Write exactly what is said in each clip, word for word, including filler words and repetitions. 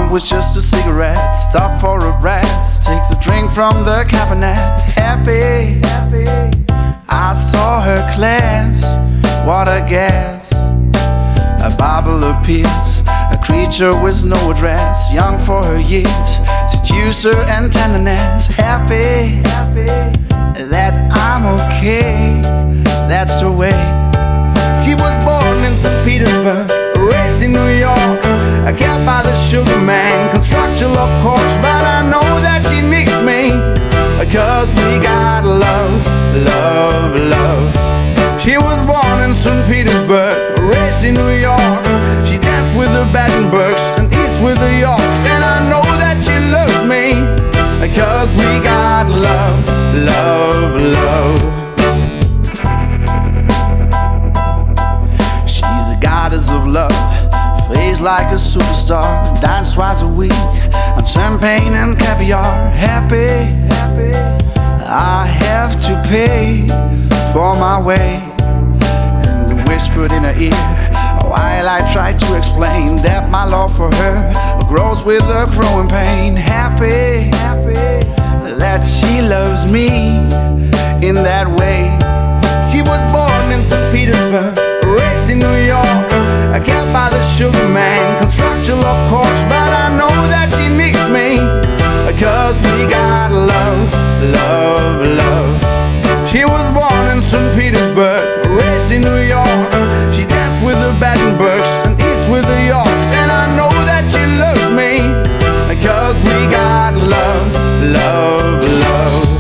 blunt was just a cigarette. Stopped for a rest, takes a drink from the cabinet. Happy, happy, I saw her class. What a guess. A Bible appears, a creature with no address. Young for her years, seducer and tenderness. Happy, happy, that I'm okay. That's the way. She was born in Saint Petersburg, raised in New York, kept by the sugar man, contractual of course. But I know that she needs me, cause we got love, love, love. She was born in Saint Petersburg, raised in New York. She danced with the Battenbergs and eats with the Yorks. And I know that she loves me, cause we got love, love, love. Goddess of love, face like a superstar, dance twice a week on champagne and caviar. Happy, happy, I have to pay for my way. And the whispered in her ear, while I try to explain that my love for her grows with a growing pain. Happy, happy, that she loves me in that way. She was born in Saint Petersburg, raised in New York, kept by the sugar man, contractual of course. But I know that she needs me, cause we got love, love, love. She was born in Saint Petersburg, raised in New York. She danced with the Battenbergs and eats with the Yorks. And I know that she loves me, cause we got love, love, love.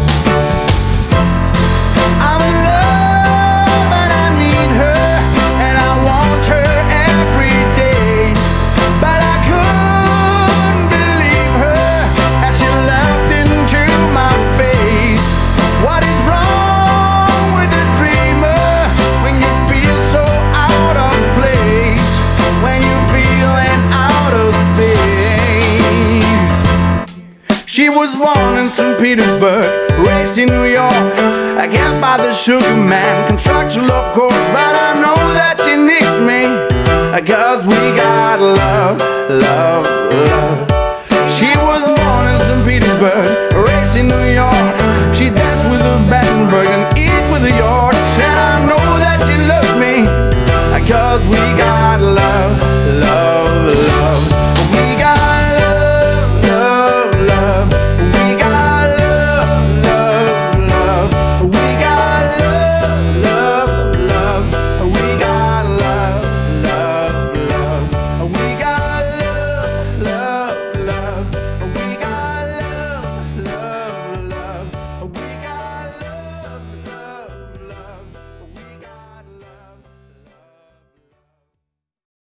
She was born in Saint Petersburg, raised in New York, kept by the sugar man, contractual of course. But I know that she needs me, cause we got love, love, love. She was born in Saint Petersburg, raised in New York,